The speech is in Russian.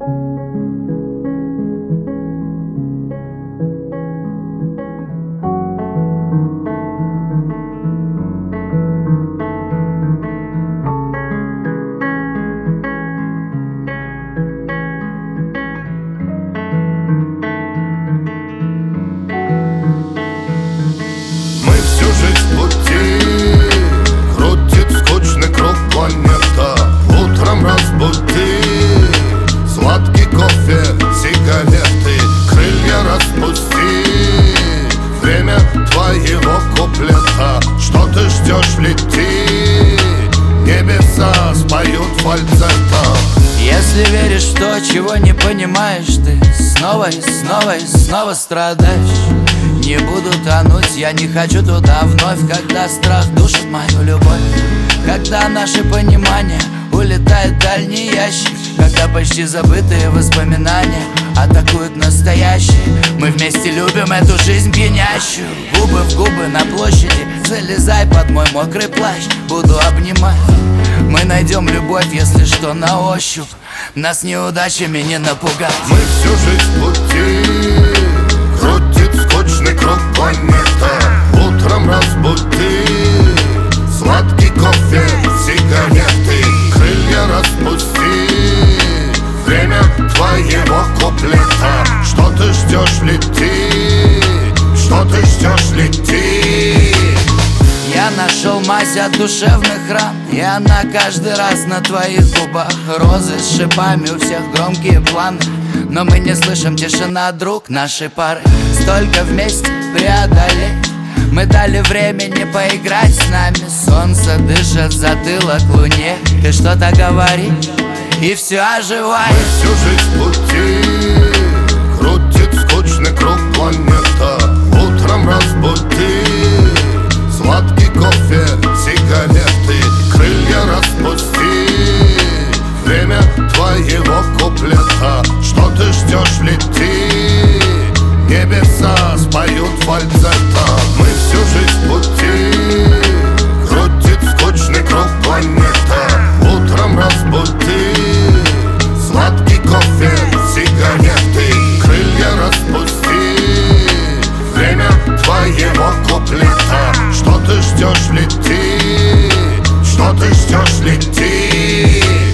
Мы всю жизнь в пути, крутит скучный круг планета. Утром разбуди, сладкий кофе, сигареты, крылья распусти. Время твоего куплета. Что ты ждешь, лети, небеса споют фальцетом. Если веришь в то, чего не понимаешь, ты снова и снова и снова страдаешь. Не буду тонуть, я не хочу туда вновь, когда страх душит мою любовь. Когда наше понимание улетает в дальний ящик, когда почти забытые воспоминания атакуют настоящие. Мы вместе любим эту жизнь пьянящую. Губы в губы на площади, залезай под мой мокрый плащ, буду обнимать. Мы найдем любовь, если что, на ощупь. Нас неудачами не напугать. Мы всю жизнь в пути, крутит скучный круг планета. Утром разбуди, сладкий кофе, сигареты, крылья распусти. Время твоего куплета. Что ты ждешь, лети, что ты ждешь, лети. Я нашел мазь от душевных ран, и она каждый раз на твоих губах. Розы с шипами, у всех громкие планы, но мы не слышим, тишина, друг нашей пары. Столько вместе преодолеть, мы дали времени поиграть с нами. Солнце дышит в затылок луне, ты что-то говоришь и все оживает. Мы всю жизнь в пути, крутит скучный круг планета. Утром разбуди, сладкий кофе, сигареты, крылья распусти. Время твоего куплета. Что ты ждешь, лети, небеса споют фальцетом. Мы всю жизнь в пути, крутит скучный круг планета. Утром разбуди, сладкий кофе, сигареты, крылья распусти. Время твоего куплета. Что ты ждешь, лети, что ты ждешь, лети.